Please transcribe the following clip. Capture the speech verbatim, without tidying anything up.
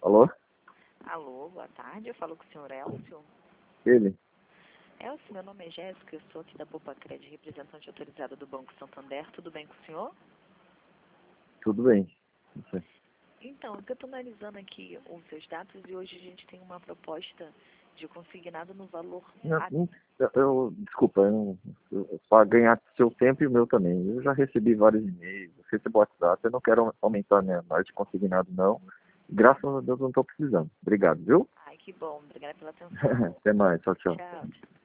Alô? Alô, boa tarde. Eu falo com o senhor Elcio. Ele? Elcio, meu nome é Jéssica, eu sou aqui da Popacred, representante autorizada do Banco Santander. Tudo bem com o senhor? Tudo bem. Você? Então, eu estou analisando aqui os seus dados e hoje a gente tem uma proposta de consignado no valor... Não, a- não, eu, eu- desculpa, eu, eu, para ganhar seu tempo e o meu também. Eu já recebi vários e-mails, recebo WhatsApp, eu não quero aumentar a minha margem de consignado, não. Graças a Deus eu não estou precisando. Obrigado, viu? Ai, que bom. Obrigada pela atenção. Até mais, tchau, tchau. Tchau.